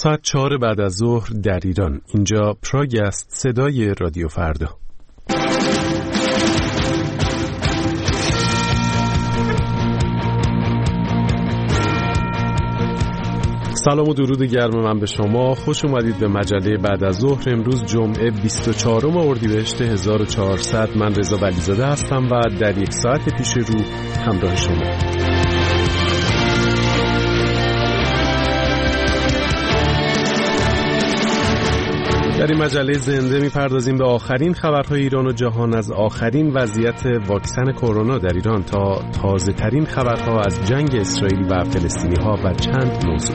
ساعت 4 بعد از ظهر در ایران. اینجا پراگ است، صدای رادیو فردا. سلام و درود گرم من به شما. خوش اومدید به مجله بعد از ظهر. امروز جمعه 24 اردیبهشت 1400. من رضا ولیزاده هستم و در یک ساعت پیش رو همراه شما. در این مجله زنده می‌پردازیم به آخرین خبرهای ایران و جهان، از آخرین وضعیت واکسن کرونا در ایران تا تازه‌ترین خبرها از جنگ اسرائیل و فلسطینی‌ها و چند موضوع.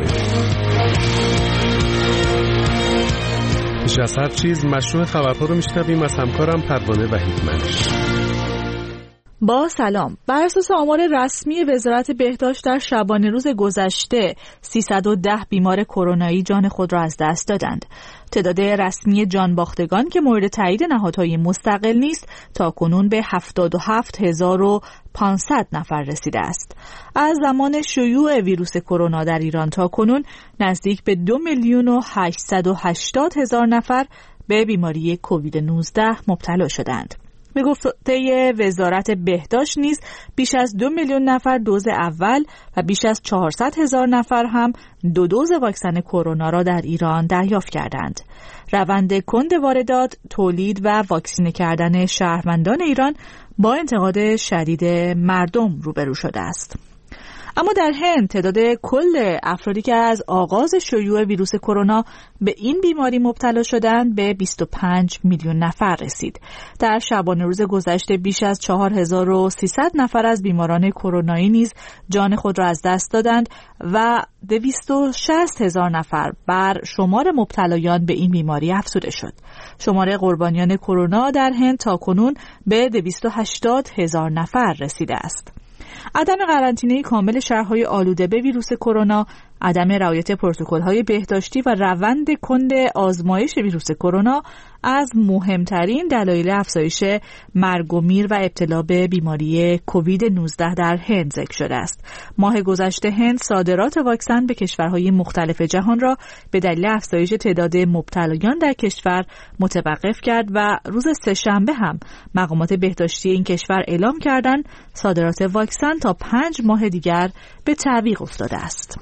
بیش از هر چیز مشروع خبرها رو میشنویم از همکارم پروانه وحیدمنش. با سلام. بر اساس آمار رسمی وزارت بهداشت در شبانه روز گذشته 310 بیمار کرونایی جان خود را از دست دادند. تعداد رسمی جان باختگان که مورد تایید نهادهای مستقل نیست تا کنون به 77500 نفر رسیده است. از زمان شیوع ویروس کرونا در ایران تا کنون نزدیک به 2,880,000 نفر به بیماری کووید 19 مبتلا شدند. به گفته وزارت بهداشت نیز بیش از 2 میلیون نفر دوز اول و بیش از 400,000 نفر هم 2 دوز واکسن کرونا را در ایران دریافت کردند. روند کند واردات، تولید و واکسینه کردن شهروندان ایران با انتقاد شدید مردم روبرو شده است. اما در هند تعداد کل افرادی که از آغاز شیوع ویروس کرونا به این بیماری مبتلا شدند به 25 میلیون نفر رسید. در شبانه روز گذشته بیش از 4300 نفر از بیماران کرونایی نیز جان خود را از دست دادند و 260,000 نفر بر شمار مبتلایان به این بیماری افزوده شد. شمار قربانیان کرونا در هند تاکنون به 280,000 نفر رسیده است. عدم قرنطینه کامل شهرهای آلوده به ویروس کرونا، عدم رعایت پروتکل‌های بهداشتی و روند کند آزمایش ویروس کرونا از مهمترین دلایل افزایش مرگ و میر و ابتلا به بیماری کووید 19 در هند ذکر شده است. ماه گذشته هند صادرات واکسن به کشورهای مختلف جهان را به دلیل افزایش تعداد مبتلایان در کشور متوقف کرد و روز سه‌شنبه هم مقامات بهداشتی این کشور اعلام کردند صادرات واکسن تا 5 ماه دیگر به تعویق افتاده است.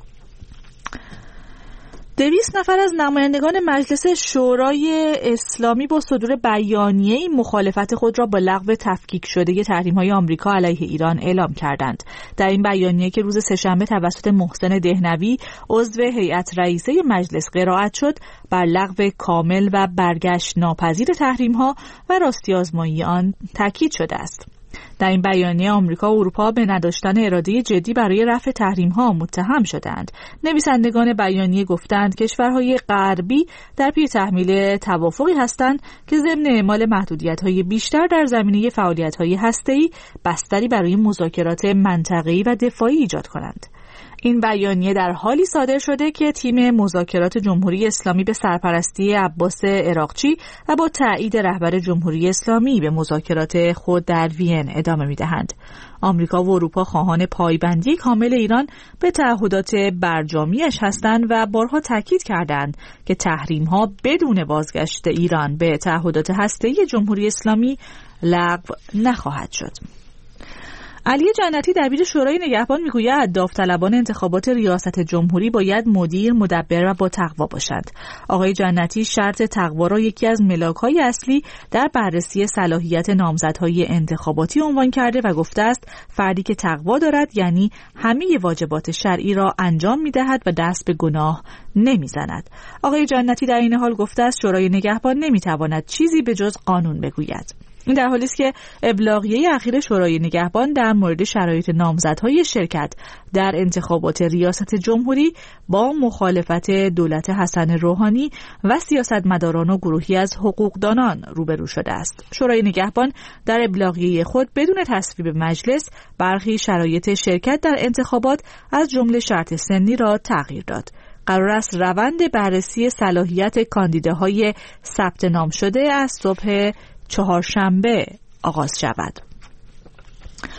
200 نفر از نمایندگان مجلس شورای اسلامی با صدور بیانیه‌ای مخالفت خود را با لغو تفکیک شده تحریم‌های آمریکا علیه ایران اعلام کردند. در این بیانیه که روز سه‌شنبه توسط محسن دهنوی عضو هیئت رئیسه مجلس قرائت شد، بر لغو کامل و برگشت ناپذیر تحریم‌ها و راستی آزمایی آن تاکید شده است. در این بیانیه آمریکا و اروپا به نداشتن اراده جدی برای رفع تحریم‌ها متهم شدند. نویسندگان بیانیه گفتند کشورهای غربی در پی تحمیل توافقی هستند که ضمن اعمال محدودیت‌های بیشتر در زمینه فعالیت‌های هسته‌ای بستری برای مذاکرات منطقه‌ای و دفاعی ایجاد کنند. این بیانیه در حالی صادر شده که تیم مذاکرات جمهوری اسلامی به سرپرستی عباس عراقچی و با تایید رهبر جمهوری اسلامی به مذاکرات خود در وین ادامه می‌دهند. آمریکا و اروپا خواهان پایبندی کامل ایران به تعهدات برجامیش هستند و بارها تاکید کردند که تحریم‌ها بدون بازگشت ایران به تعهدات هسته‌ای جمهوری اسلامی لغو نخواهد شد. علی جنتی دبیر شورای نگهبان میگوید داوطلبان انتخابات ریاست جمهوری باید مدیر، مدبر و با تقوا باشند. آقای جنتی شرط تقوا را یکی از ملاک‌های اصلی در بررسی صلاحیت نامزدهای انتخاباتی عنوان کرده و گفته است فردی که تقوا دارد یعنی همه واجبات شرعی را انجام می‌دهد و دست به گناه نمی‌زند. آقای جنتی در این حال گفته است شورای نگهبان نمی‌تواند چیزی به جز قانون بگوید. این در حالی است که ابلاغیه اخیر شورای نگهبان در مورد شرایط نامزدهای شرکت در انتخابات ریاست جمهوری با مخالفت دولت حسن روحانی و سیاستمداران و گروهی از حقوقدانان روبرو شده است. شورای نگهبان در ابلاغیه خود بدون تصویب مجلس برخی شرایط شرکت در انتخابات از جمله شرط سنی را تغییر داد. قرار است روند بررسی صلاحیت کاندیداهای ثبت نام شده از صبح چهارشنبه آغاز شود.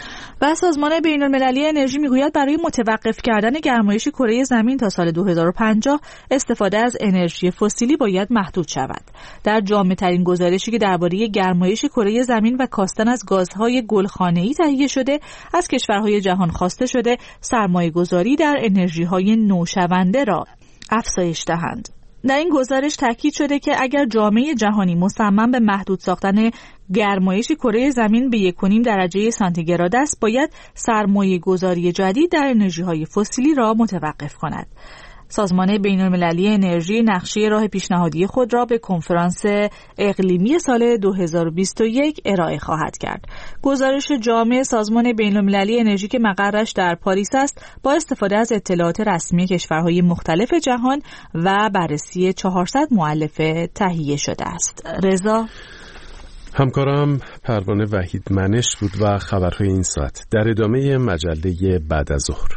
و سازمان بین‌المللی انرژی میگوید برای متوقف کردن گرمایش کره زمین تا سال 2050 استفاده از انرژی فسیلی باید محدود شود. در جامع‌ترین گزارشی که درباره گرمایش کره زمین و کاستن از گازهای گلخانه‌ای تهیه شده، از کشورهای جهان خواسته شده سرمایه‌گذاری در انرژی‌های نوشونده را افزایش دهند. در این گزارش تاکید شده که اگر جامعه جهانی مصمم به محدود ساختن گرمایش کره زمین به 1.5 درجه سانتیگراد است، باید سرمایه‌گذاری جدید در انرژی‌های فسیلی را متوقف کند. سازمان بین‌المللی انرژی نقشه راه پیشنهادی خود را به کنفرانس اقلیمی سال 2021 ارائه خواهد کرد. گزارش جامع سازمان بین‌المللی انرژی که مقرش در پاریس است، با استفاده از اطلاعات رسمی کشورهای مختلف جهان و بررسی 400 مؤلفه تهیه شده است. رضا همکارم پروانه وحید منش بود و خبرهای این ساعت در ادامه مجله بعد از ظهر.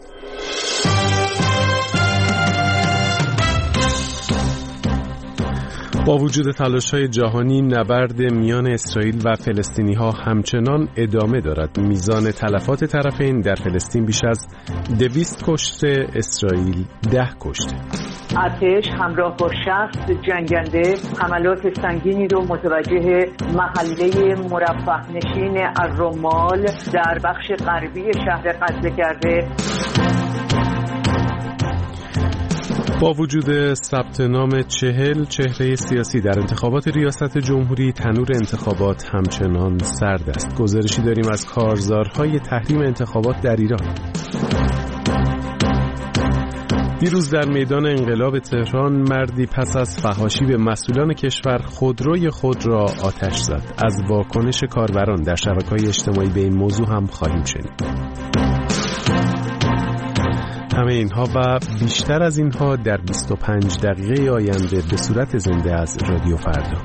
با وجود تلاش‌های جهانی، نبرد میان اسرائیل و فلسطینی‌ها همچنان ادامه دارد. میزان تلفات طرفین در فلسطین بیش از 200 کشته، اسرائیل 10 کشته. ارتش همراه با 60 جنگنده حملات سنگینی رو متوجه محله مرفه نشین الرمال در بخش غربی شهر غزه کرده. با وجود ثبت نام 40 چهره سیاسی در انتخابات ریاست جمهوری، تنور انتخابات همچنان سرد است. گزارشی داریم از کارزارهای تحریم انتخابات در ایران. دیروز در میدان انقلاب تهران مردی پس از فحاشی به مسئولان کشور خودروی خود را آتش زد. از واکنش کاربران در شبکه‌های اجتماعی به این موضوع هم خواهیم شنید. همه اینها و بیشتر از اینها در 25 دقیقه آینده به صورت زنده از رادیو فردا.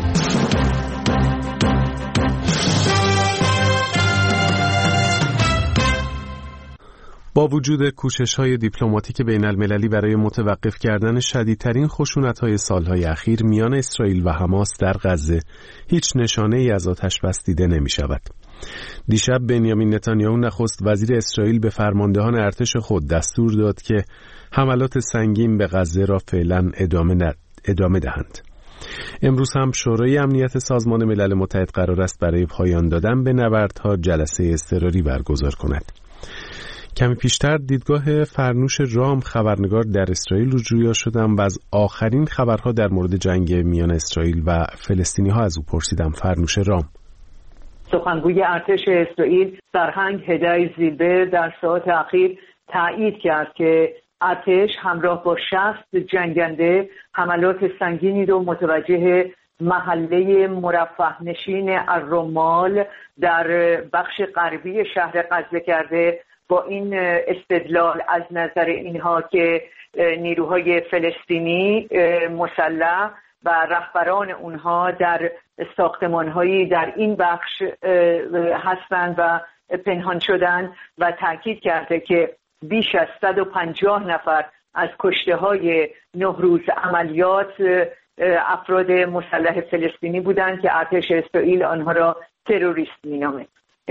با وجود کوشش‌های دیپلماتیک بین‌المللی برای متوقف کردن شدیدترین خشونت‌های سال‌های اخیر میان اسرائیل و حماس در غزه، هیچ نشانه‌ای از آتش‌بس دیده نمی‌شود. دیشب بنیامین نتانیاهو نخست وزیر اسرائیل به فرماندهان ارتش خود دستور داد که حملات سنگین به غزه را فعلا ادامه دهند. امروز هم شورای امنیت سازمان ملل متحد قرار است برای پایان دادن به نبردها جلسه اضطراری برگزار کند. کمی پیشتر دیدگاه فرنوش رام خبرنگار در اسرائیل رو جویا شدم و از آخرین خبرها در مورد جنگ میان اسرائیل و فلسطینی‌ها از او پرسیدم. فرنوش رام: سخنگوی ارتش اسرائیل سرهنگ هدای زیلبر در ساعات اخیر تایید کرد که ارتش همراه با 60 جنگنده حملات سنگینی رو متوجه محله مرفه نشین الرمال در بخش غربی شهر غزه کرده، با این استدلال از نظر اینها که نیروهای فلسطینی مسلح و رهبران اونها در ساختمان‌هایی در این بخش هستند و پنهان شدند، و تاکید کرده که بیش از 150 نفر از کشته‌های 9 روز عملیات افراد مسلح فلسطینی بودند که ارتش اسرائیل آنها را تروریست می‌نامد.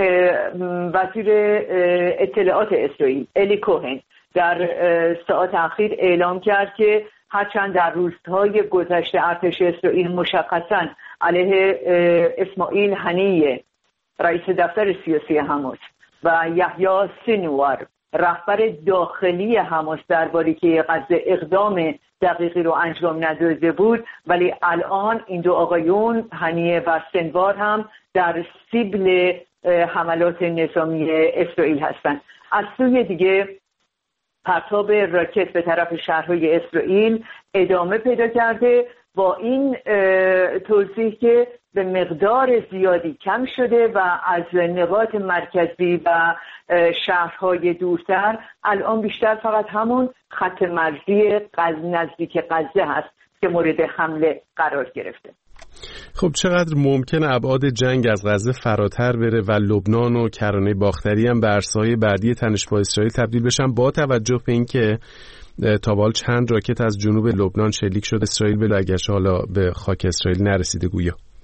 وزیر اطلاعات اسرائیل الی کوهن در ساعات اخیر اعلام کرد که هرچند در روزهای گذشته ارتش اسرائیل مشخصاً علیه اسماعیل هنیه رئیس دفتر سیاسی حماس و یحیی سینوار رهبر داخلی حماس درباره که غزه اقدام دقیقی رو انجام نداده بود، ولی الان این دو آقایون هنیه و سینوار هم در سیبل حملات نظامی اسرائیل هستند. از سوی دیگه پرتاب راکت به طرف شهرهای اسرائیل ادامه پیدا کرده، با این توضیح که به مقدار زیادی کم شده و از نقاط مرکزی و شهرهای دورتر الان بیشتر فقط همون خط مرزی نزدیک غزه هست که مورد حمله قرار گرفته. خب چقدر ممکنه ابعاد جنگ از غزه فراتر بره و لبنان و کرانه باختری هم به عرصه‌های بعدی تنش با اسرائیل تبدیل بشن، با توجه به اینکه تا به حال چند راکت از جنوب لبنان شلیک شد اسرائیل، بلا اگرچه حالا به خاک اسرائیل نرسیده گویا؟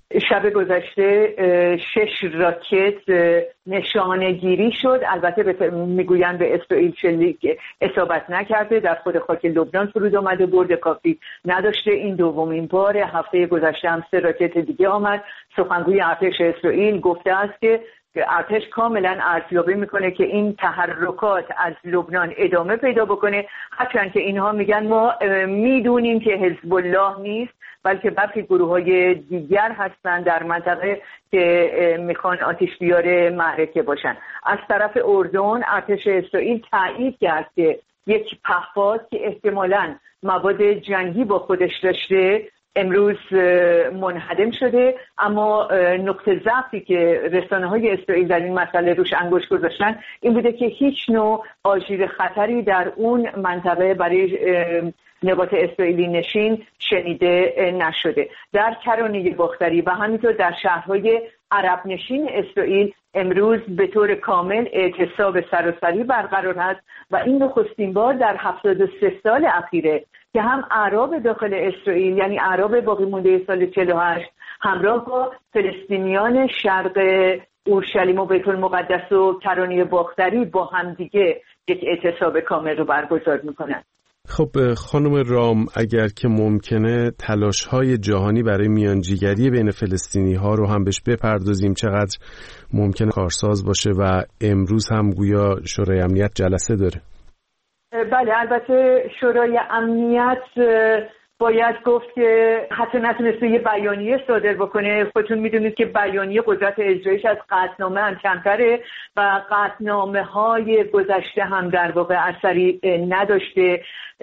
شب گذشته 6 راکت نشانه گیری شد. البته میگویند به اسرائیل شلیک اصابت نکرده، در خود خاک لبنان فرود آمده، برد کافی نداشته. این دومین بار. هفته گذشته هم 3 راکت دیگه آمد. سخنگوی ارتش اسرائیل گفته است که ارتش کاملا ارزیابی میکنه که این تحرکات از لبنان ادامه پیدا بکنه، هرچند که اینها میگن ما میدونیم که حزب الله نیست، بلکه برخی گروه‌های دیگر هستند در منطقه که میخوان آتش بیار معرکه باشن. از طرف اردن ارتش اسرائیل تایید کرد که یک پهپاد که احتمالاً مواد جنگی با خودش داشته امروز منهدم شده، اما نقطه ضعفی که رسانه‌های اسرائیل در این مسئله روش انگشت گذاشتن این بوده که هیچ نوع آژیر خطری در اون منطقه برای نقاط اسرائیلی نشین شنیده نشده. در کرانه باختری و همینطور در شهرهای عرب نشین اسرائیل امروز به طور کامل اعتصاب سراسری برقرار است و این نخستین بار در 73 سال اخیره که هم اعراب داخل اسرائیل، یعنی اعراب باقی مونده سال 48 همراه با فلسطینیان شرق اورشلیم و بیت المقدس و کرانه باختری با همدیگه یک اعتصاب کامل رو برگزار میکنن. خب خانم رام، اگر که ممکنه تلاش‌های جهانی برای میانجیگری بین فلسطینی‌ها رو هم بهش بپردازیم، چقدر ممکنه کارساز باشه و امروز هم گویا شورای امنیت جلسه داره. بله، البته شورای امنیت باید گفت که حتی نتونسته یه بیانیه صادر بکنه. خودتون میدونید که بیانیه قدرت اجرایش از قطعنامه هم کمتره و قطعنامه‌های گذشته هم در واقع اثری نداشته.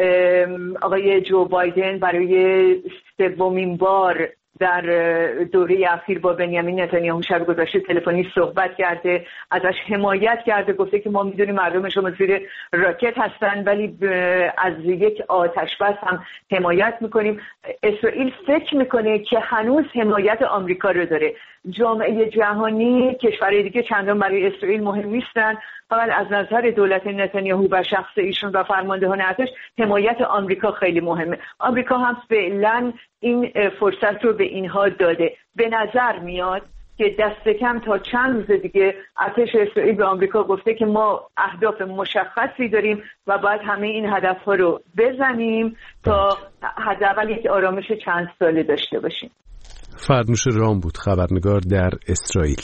آقای جو بایدن برای 3مین بار در دوره اخیر با بنیامین نتانیاهو شب گذشته تلفنی صحبت کرده، ازش حمایت کرده، گفته که ما میدونیم مردم شما زیر راکت هستن ولی از یک آتش بس هم حمایت میکنیم. اسرائیل فکر میکنه که هنوز حمایت آمریکا رو داره. جامعه جهانی، کشورهای دیگه چندان برای اسرائیل مهم نیستن، فقط از نظر دولت نتانیاهو و شخص ایشون و فرماندهان ارتش حمایت آمریکا خیلی مهمه. آمریکا هم فعلا این فرصت رو به اینها داده. به نظر میاد که دست کم تا چند روز دیگه ارتش اسرائیل به آمریکا گفته که ما اهداف مشخصی داریم و باید همه این هدفها رو بزنیم تا حداقل یک آرامش چند ساله داشته باشیم. فرنوش رام بود، خبرنگار در اسرائیل.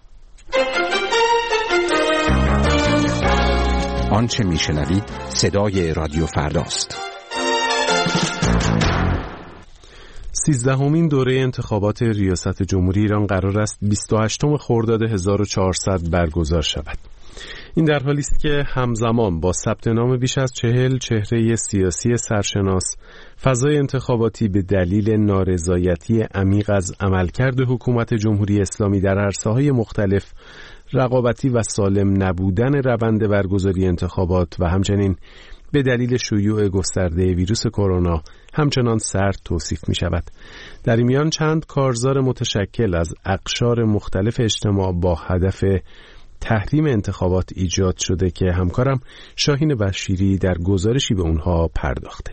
آنچه میشنوید صدای رادیو فرداست. 13مین دوره انتخابات ریاست جمهوری ایران قرار است 28 خرداد 1400 برگزار شود. این در حالی است که همزمان با ثبت نام بیش از 40 چهره سیاسی سرشناس، فضای انتخاباتی به دلیل نارضایتی عمیق از عملکرد حکومت جمهوری اسلامی در عرصه‌های مختلف، رقابتی و سالم نبودن روند برگزاری انتخابات و همچنین به دلیل شیوع گسترده ویروس کرونا همچنان سرد توصیف می شود. در این میان چند کارزار متشکل از اقشار مختلف اجتماع با هدف تحریم انتخابات ایجاد شده که همکارم شاهین بشیری در گزارشی به اونها پرداخته.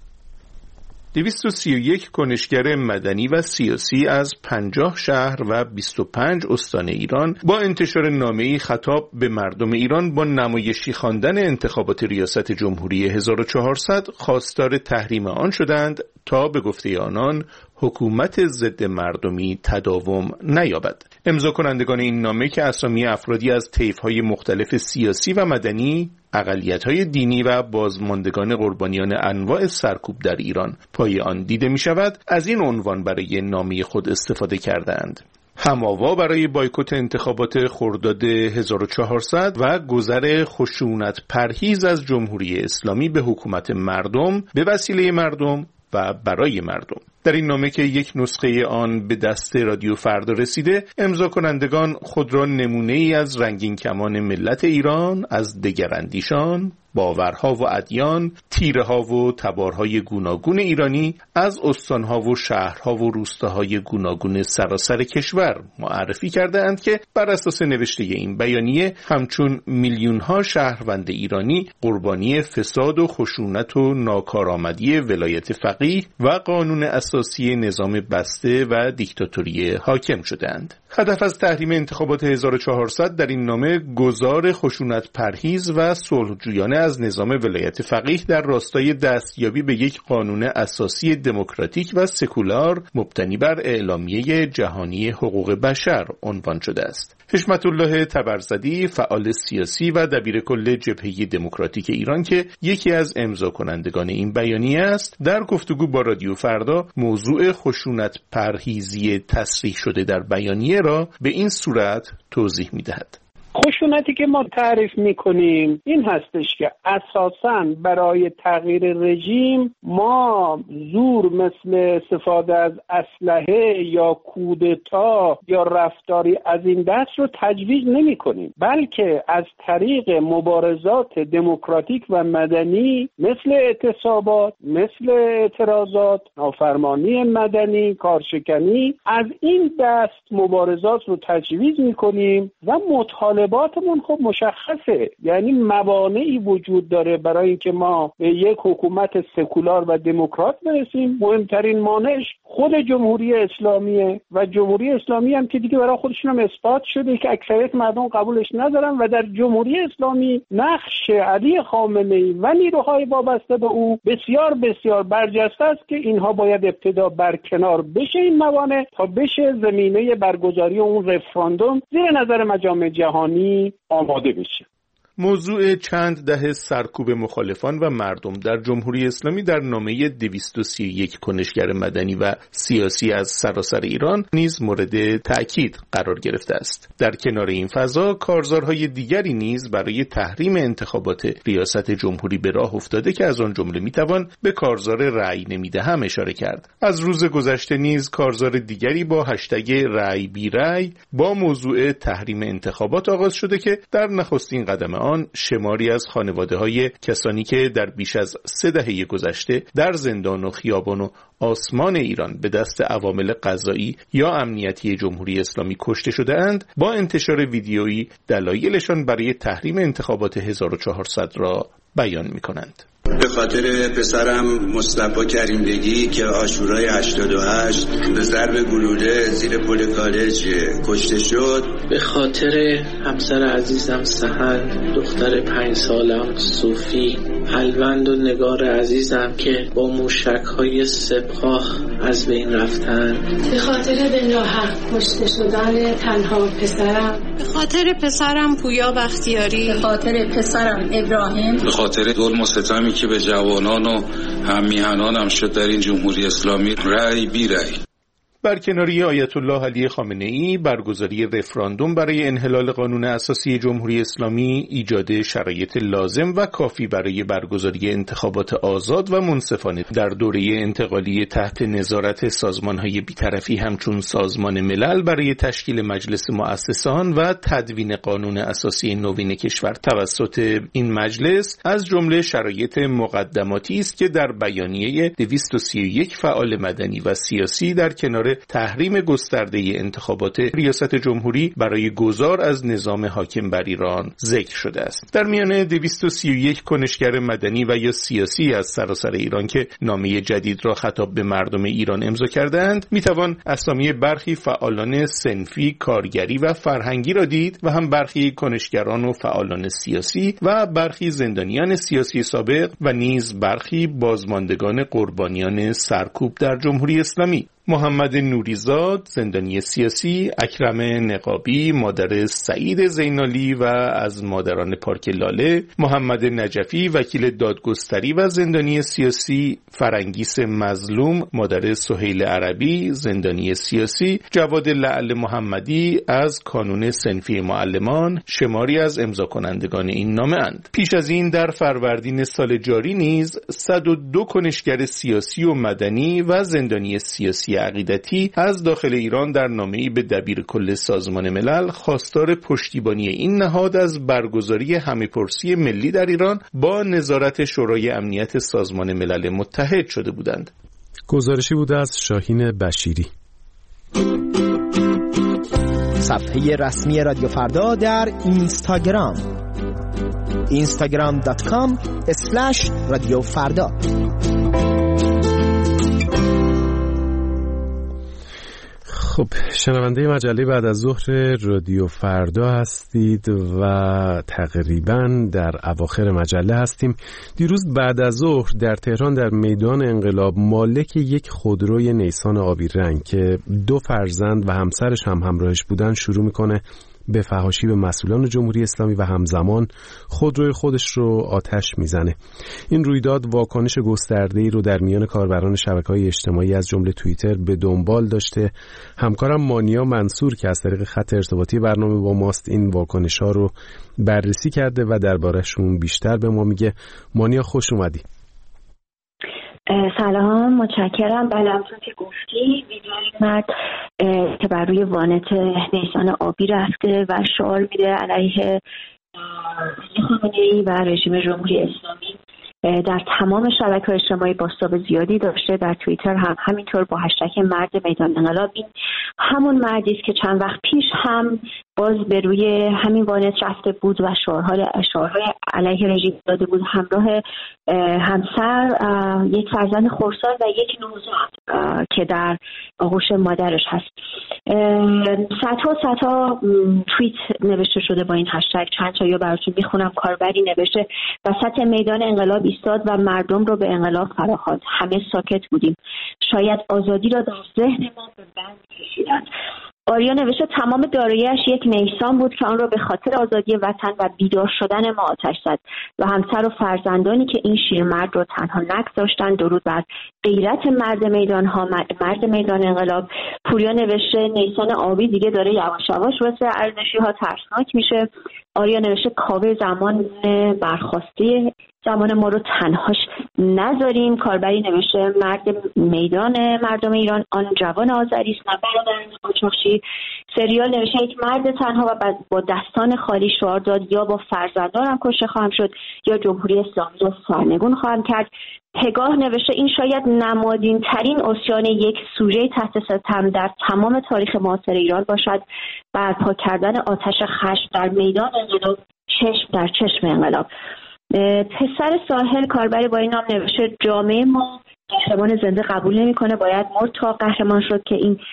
231 کنشگر مدنی و سیاسی از 50 شهر و 25 استان ایران با انتشار نامه‌ای خطاب به مردم ایران با نمایشی خواندن انتخابات ریاست جمهوری 1400 خواستار تحریم آن شدند تا به گفته آنان حکومت ضد مردمی تداوم نیابد. امضا کنندگان این نامه که اسامی افرادی از طیف‌های مختلف سیاسی و مدنی، اقلیت‌های دینی و بازماندگان قربانیان انواع سرکوب در ایران پای آن دیده می‌شود، از این عنوان برای نامه خود استفاده کردند: هماوا برای بایکوت انتخابات خرداد 1400 و گذر خشونت پرهیز از جمهوری اسلامی به حکومت مردم به وسیله مردم و برای مردم. در این نامه که یک نسخه آن به دست رادیو فردا رسیده، امضا کنندگان خود را نمونه‌ای از رنگین کمان ملت ایران، از دگراندیشان، باورها و ادیان، تیره‌ها و تبارهای گوناگون ایرانی از استان‌ها و شهرها و روستاهای گوناگون سراسر کشور معرفی کرده‌اند که بر اساس نوشته این بیانیه همچون میلیون‌ها شهروند ایرانی قربانی فساد و خشونت و ناکارآمدی ولایت فقیه و قانون اساسی نظام بسته و دیکتاتوری حاکم شده‌اند. هدف از تحریم انتخابات 1400 در این نامه گذار خشونت پرهیز و صلحجویانه از نظام ولایت فقیه در راستای دستیابی به یک قانون اساسی دموکراتیک و سکولار مبتنی بر اعلامیه جهانی حقوق بشر عنوان شده است. حشمت الله تبرزدی، فعال سیاسی و دبیرکل جبهه دموکراتیک ایران که یکی از امضا کنندگان این بیانیه است، در گفتگو با رادیو فردا موضوع خشونت پرهیزی تصریح شده در بیانیه را به این صورت توضیح می‌دهد. خشونتی که ما تعریف میکنیم این هستش که اساساً برای تغییر رژیم ما زور مثل استفاده از اسلحه یا کودتا یا رفتاری از این دست رو تجویز نمی کنیم، بلکه از طریق مبارزات دموکراتیک و مدنی مثل اعتصابات، مثل اعتراضات، نافرمانی مدنی، کارشکنی، از این دست مبارزات رو تجویز می کنیم و مطالباتمون خب مشخصه، یعنی موانعی وجود داره برای اینکه ما به یک حکومت سکولار و دموکرات برسیم. مهمترین مانعش خود جمهوری اسلامیه و جمهوری اسلامی هم که دیگه برای خودشون هم اثبات شده که اکثریت مردم قبولش ندارن و در جمهوری اسلامی نقش علی خامنه‌ای و نیروهای وابسته به او بسیار بسیار برجسته است که اینها باید ابتدا برکنار بشه این موانع تا بشه زمینه برگزاری اون رفراندوم زیر نظر مجامع جهانی آماده بشه. موضوع چند دهه سرکوب مخالفان و مردم در جمهوری اسلامی در نامه 231 کنشگر مدنی و سیاسی از سراسر ایران نیز مورد تأکید قرار گرفته است. در کنار این فضا کارزارهای دیگری نیز برای تحریم انتخابات ریاست جمهوری به راه افتاده که از آن جمله میتوان به کارزار رأی نمیدهم اشاره کرد. از روز گذشته نیز کارزار دیگری با هشتگ رأی بی رأی با موضوع تحریم انتخابات آغاز شده که در نخستین قدم آن شماری از خانواده‌های کسانی که در بیش از 3 دهه گذشته در زندان و خیابان و آسمان ایران به دست عوامل قضایی یا امنیتی جمهوری اسلامی کشته شده‌اند با انتشار ویدیویی دلایلشان برای تحریم انتخابات 1400 را بیان می‌کنند. به خاطر پسرم مصطفی کریم بگی که عاشورای 88 به ضرب گلوله زیر پل کالج کشته شد. به خاطر همسر عزیزم سحر، دختر 5 سالم صوفی، الوند و نگار عزیزم که با موشک‌های سپاه از بین رفتن. به خاطر بلاحق کشته شدن تنها پسرم. به خاطر پسرم پویا بختیاری. به خاطر پسرم ابراهیم. به خاطر ظلم و ستمی که به جوانان و هم میهنانم شد در این جمهوری اسلامی. رأی بی رأی. برکناری آیت الله علی خامنه‌ای، برگزاری رفراندوم برای انحلال قانون اساسی جمهوری اسلامی، ایجاد شرایط لازم و کافی برای برگزاری انتخابات آزاد و منصفانه در دوره انتقالی تحت نظارت سازمان‌های بی‌طرفی همچون سازمان ملل برای تشکیل مجلس مؤسسان و تدوین قانون اساسی نوین کشور توسط این مجلس از جمله شرایط مقدماتی است که در بیانیه 231 فعال مدنی و سیاسی در کنار تحریم گسترده انتخابات ریاست جمهوری برای گذار از نظام حاکم بر ایران ذکر شده است. در میان 231 کنشگر مدنی و یا سیاسی از سراسر ایران که نامه جدید را خطاب به مردم ایران امضا کردند، میتوان اسامی برخی فعالان صنفی، کارگری و فرهنگی را دید و هم برخی کنشگران و فعالان سیاسی و برخی زندانیان سیاسی سابق و نیز برخی بازماندگان قربانیان سرکوب در جمهوری اسلامی. محمد نوریزاد، زندانی سیاسی، اکرم نقابی، مادر سعید زینالی و از مادران پارک لاله، محمد نجفی، وکیل دادگستری و زندانی سیاسی، فرنگیس مظلوم، مادر سهیل عربی، زندانی سیاسی، جواد لعل محمدی از کانون صنفی معلمان شماری از امضا کنندگان این نامه اند. پیش از این در فروردین سال جاری نیز 102 کنشگر سیاسی و مدنی و زندانی سیاسی سیاسی عقیدتی از داخل ایران در نامه‌ای به دبیر کل سازمان ملل خواستار پشتیبانی این نهاد از برگزاری همه‌پرسی ملی در ایران با نظارت شورای امنیت سازمان ملل متحد شده بودند. گزارشی بوده از شاهین بشیری. صفحه رسمی رادیو فردا در اینستاگرام instagram.com/رادیوفردا. خب شنونده مجله بعد از ظهر رادیو فردا هستید و تقریبا در اواخر مجله هستیم. دیروز بعد از ظهر در تهران در میدان انقلاب مالک یک خودروی نیسان آبی رنگ که 2 فرزند و همسرش هم همراهش بودن شروع میکنه به فحاشی به مسئولان جمهوری اسلامی و همزمان خودروی خودش رو آتش میزنه. این رویداد واکنش گسترده‌ای رو در میان کاربران شبکه‌های اجتماعی از جمله توییتر به دنبال داشته. همکارم مانیا منصور که از طریق خط ارتباطی برنامه با ماست این واکنش‌ها رو بررسی کرده و درباره‌شون بیشتر به ما میگه. مانیا خوش اومدی. سلام، متشکرم. بله همونطور که گفتی ویدیوی مرد که بر روی وانت نیسان آبی رفته و شعار میده علیه خامنه‌ای و رژیم جمهوری اسلامی در تمام شبکه‌های اجتماعی بازتاب زیادی داشته. در توییتر هم همینطور با هشتگ مرد میدان انقلاب. این همون مردی است که چند وقت پیش هم باز به روی همین وانت رفته بود و شعارهای علیه رژیم داده بود، همراه همسر، یک فرزند خردسال و یک نوزاد که در آغوش مادرش هست. صدها توییت نوشته شده با این هشتگ. چند تا یا براتون میخونم. کاربری نوشته وسط میدان انقلاب ایستاد و مردم رو به انقلاب فراخواند. همه ساکت بودیم. شاید آزادی را در ذهن ما به بند کشیدند. آریا نوشته تمام دارایی‌اش یک نیسان بود که آن را به خاطر آزادی وطن و بیدار شدن ما آتش زد و همسر و فرزندانی که این شیرمرد را تنها نگذاشتند. درود بر غیرت مرد میدان انقلاب. پوریا نوشته نیسان آبی دیگه داره یواش یواش واسه ارزشی‌ها ترسناک میشه. آریا نوشته کاوه زمان برخواسته زمان ما رو تنهاش نذاریم. کاربری نوشته مردم ایران آن جوان آذری است نه برادران قاچاقچی. سریال نوشته یک مرد تنها و با دستان خالی شعار داد یا با فرزندانم کشته خواهم شد یا جمهوری اسلامی را سرنگون خواهم کرد. پگاه نوشته این شاید نمادین ترین عصیان یک سوژه تحت ستم در تمام تاریخ معاصر ایران باشد. برپا کردن آتش خشم در میدان انقلاب، چشم در چشم انقلاب. پسر ساحل کاربری با این نام نوشته جامعه ما قهرمان زنده قبول نمی‌کنه، باید مرد تا قهرمان شد که این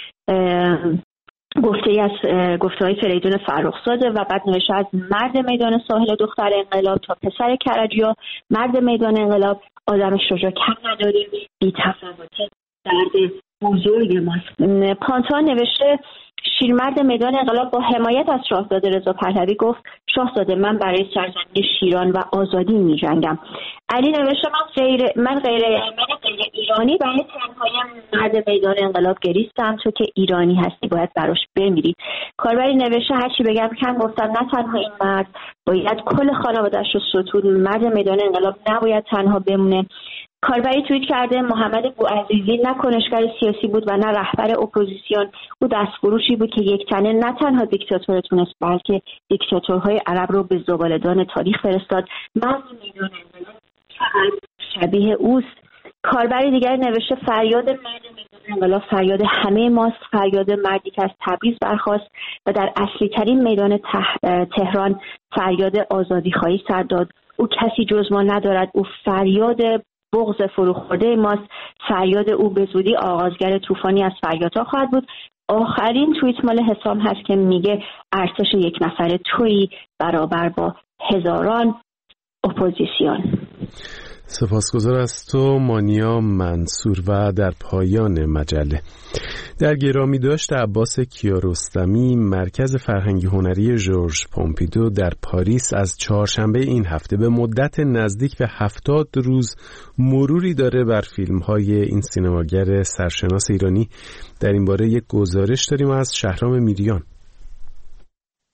گفته‌ای از گفته‌های فریدون فرخزاده. و بعد نوشته از مرد میدان ساحل دختر انقلاب تا پسر کرجیا مرد میدان انقلاب آدم شجاع کم نداریم، بی تفاوت درد بزرگ ماست. پانتا نوشته شیرمرد میدان انقلاب با حمایت از شاهزاده رضا پهلوی گفت شاهزاده من برای سرزمین شیران و آزادی می‌جنگم. علی نوشته من غیر ایرانی برای تنهایی مرد میدان انقلاب گریستم، تو که ایرانی هستی باید براش بمیری. کاربری نوشته هرچی بگم کم گفتم، نه تنها این مرد باید کل خانواده‌اش رو ستود، مرد میدان انقلاب نباید تنها بمونه. کاربری توییت کرده محمد بوعزیزی نه کنشگر سیاسی بود و نه رهبر اپوزیسیون. او دستفروشی بود که یک تنه نه تنها دیکتاتور تونست بلکه دیکتاتورهای عرب رو به زباله‌دان تاریخ فرستاد. مرد میدان انقلاب فقط شبیه اوست. کاربری دیگر نوشته فریاد مرد میدان انقلاب فریاد همه ماست، فریاد مردی که از تبریز برخاست و در اصلی ترین میدان تهران فریاد آزادی خواهی سر داد. او کسی جز ما ندارد، او فریاد بغض فروخورده ماست، فریاد او به زودی آغازگر طوفانی از فریادها خواهد بود. آخرین توییت مال حسام هست که میگه ارتش یک نفره تویی برابر با هزاران اپوزیسیون. سپاسگزار از تو مانیا منصور. و در پایان مجله در گرامی داشت عباس کیارستمی مرکز فرهنگی هنری ژورژ پومپیدو در پاریس از چهارشنبه این هفته به مدت نزدیک به 70 روز مروری داره بر فیلم‌های این سینماگر سرشناس ایرانی. در این باره یک گزارش داریم از شهرام میریان.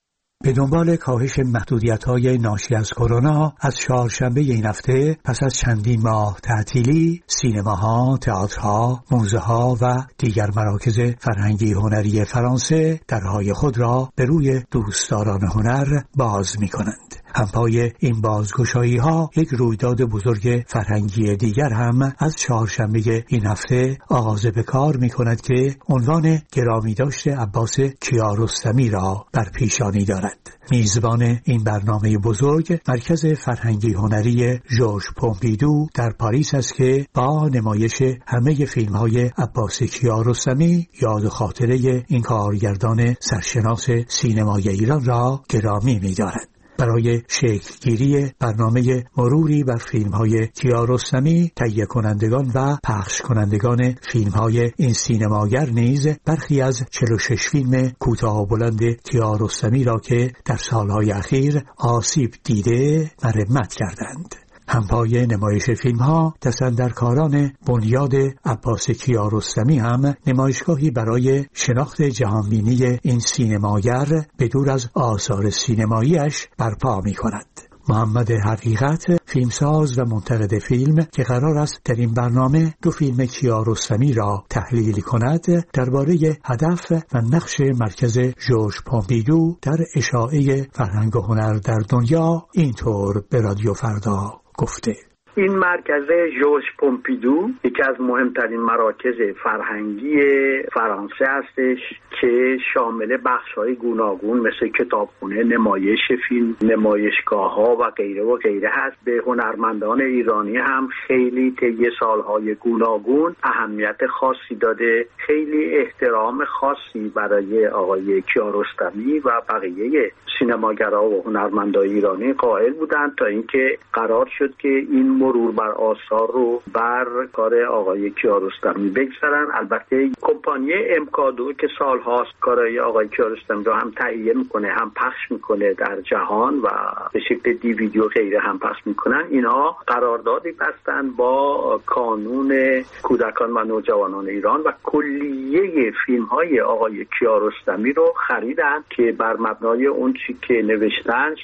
به دنبال کاهش محدودیت‌های ناشی از کرونا از چهارشنبه این هفته پس از چندین ماه تعطیلی سینماها، تئاترها، موزه‌ها و دیگر مراکز فرهنگی هنری فرانسه درهای خود را به روی دوستداران هنر باز می‌کنند. همپای این بازگشایی‌ها یک رویداد بزرگ فرهنگی دیگر هم از چهارشنبه این هفته آغاز به کار می‌کند که عنوان گرامیداشت عباس کیارستمی را بر پیشانی دارد. میزبان این برنامه بزرگ مرکز فرهنگی هنری ژورژ پومپیدو در پاریس است که با نمایش همه فیلم‌های عباس کیارستمی یاد و خاطره این کارگردان سرشناس سینمای ایران را گرامی می‌دارد. برای شکلگیری برنامه مروری بر فیلم‌های کیارستمی، تهیه کنندگان و پخش کنندگان فیلم‌های این سینماگر نیز برخی از 46 فیلم کوتاه و بلند کیارستمی را که در سالهای اخیر آسیب دیده مرمت کردند. همپای نمایش فیلم‌ها دست‌اندرکاران بنیاد عباس کیارستمی هم نمایشگاهی برای شناخت جهانبینی این سینماگر به دور از آثار سینمایی‌اش برپا می‌کند. محمد حقیقت، فیلمساز و منتقد فیلم که قرار است در این برنامه دو فیلم کیارستمی را تحلیل کند، درباره هدف و نقش مرکز ژورژ پومپیدو در اشاعه فرهنگ و هنر در دنیا اینطور به رادیو فردا گفته: این مرکز ژورژ پومپیدو یکی از مهمترین مراکز فرهنگی فرانسه هستش که شامل بخش‌های گوناگون مثل کتابخونه، نمایش فیلم، نمایشگاه‌ها و غیره و غیره هست. به هنرمندان ایرانی هم خیلی طی سال‌های گوناگون اهمیت خاصی داده، خیلی احترام خاصی برای آقای کیارستمی و بقیه سینماگرها و هنرمندان ایرانی قائل بودند تا اینکه قرار شد که این مرور بر آثار رو بر کار آقای کیارستمی بگذارن. البته کمپانی امکادو که سالهاست کارهای آقای کیارستمی رو هم تهیه میکنه، هم پخش میکنه در جهان و به شکل دیویدی و غیره هم پخش میکنن، اینها قراردادی بستن با کانون کودکان و نوجوانان ایران و کلیه فیلم های آقای کیارستمی رو خریدن که بر مبنای اون چی که نوشتن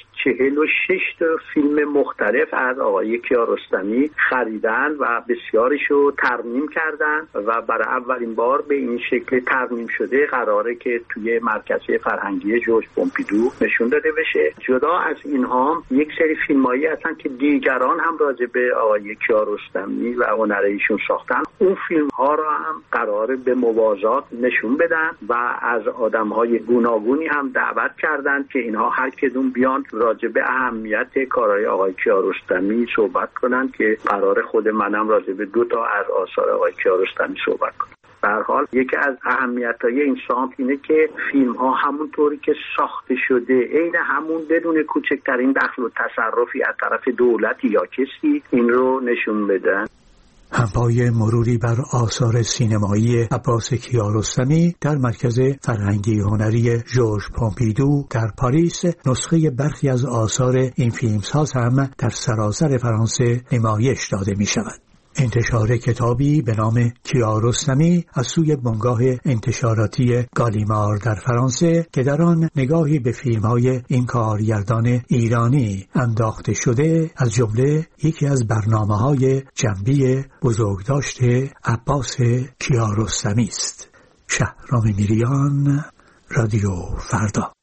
46 تا فیلم مختلف از آقای کیارستمی خریدن و بسیاریشو ترمیم کردن و برای اولین بار به این شکل ترمیم شده قراره که توی مرکز فرهنگی ژورژ پومپیدو نشون داده بشه. جدا از اینها یک سری فیلمایی هستن که دیگران هم راجع به آقای کیارستمی و هنر ایشون ساختن، اون فیلم ها را هم قراره به موازات نشون بدن و از آدم‌های گوناگونی هم دعوت کردن که اینها هر کدوم بیان راجع به اهمیت کارهای آقای کیارستمی صحبت کنن که قرار خود منم راجع به 2 تا از آثار آقای کیارستمی صحبت کنم. به هر حال یکی از اهمیت‌های این سانت اینه که فیلم‌ها همونطوری که ساخته شده عین همون بدون کوچکترین دخل و تصرفی از طرف دولت یا کسی این رو نشون بدن. همپای مروری بر آثار سینمایی عباس کیارستمی در مرکز فرهنگی هنری ژورژ پومپیدو در پاریس، نسخه برخی از آثار این فیلمساز هم در سراسر فرانسه نمایش داده می شود. انتشار کتابی به نام کیارستمی از سوی بنگاه انتشاراتی گالیمار در فرانسه که در آن نگاهی به فیلم‌های این کارگردان ایرانی انداخته شده، از جمله یکی از برنامه‌های جنبی بزرگداشت عباس کیارستمی است. شهرام میریان، رادیو فردا.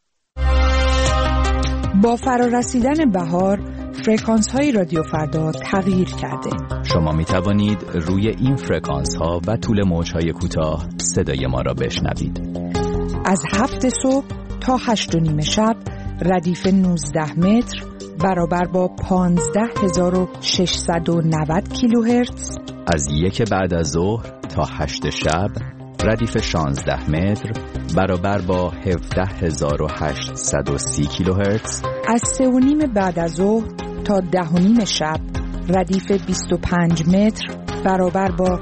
با فرارسیدن بهار فرکانس‌های رادیو فردا تغییر کرده. شما می توانید روی این فرکانس‌ها و طول موج‌های کوتاه صدای ما را بشنوید. از 7 صبح تا 8:30 شب ردیف 19 متر برابر با 15690 کیلوهرتز. از 1 بعد از ظهر تا 8 شب ردیف 16 متر برابر با 17830 کیلوهرتز. از 3:30 بعد از ظهر تا 10:30 شب ردیف 25 متر برابر با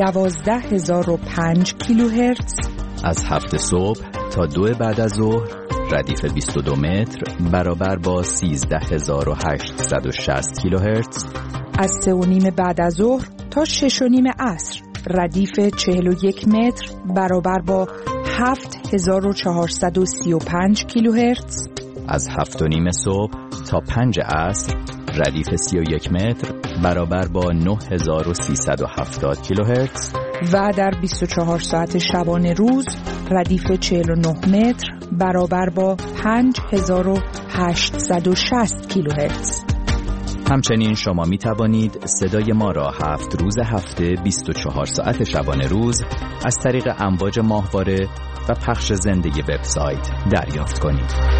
12005 کیلوهرتز. از 7 صبح تا 2 بعد از ظهر ردیف 22 متر برابر با 13860 کیلوهرتز. از 3:30 بعد از ظهر تا 6:30 عصر ردیف 41 متر برابر با 7435 کیلوهرتز. از 7:30 صبح تا 5 عصر ردیف 31 متر برابر با 9370 کیلوهرتز و در 24 ساعت شبانه روز ردیف 49 متر برابر با 5860 کیلوهرتز. همچنین شما می توانید صدای ما را 7 روز هفته 24 ساعت شبانه روز از طریق امواج ماهواره و پخش زنده وبسایت دریافت کنید.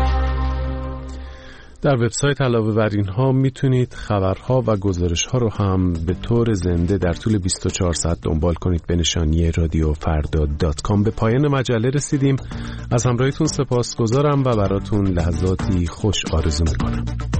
در وبسایت علاوه بر اینها میتونید خبرها و گزارش‌ها رو هم به طور زنده در طول 24 ساعت دنبال کنید به نشانی radiofarda.com. به پایان مجله رسیدیم. از همراهیتون سپاسگزارم و براتون لحظاتی خوش آرزو میکنم.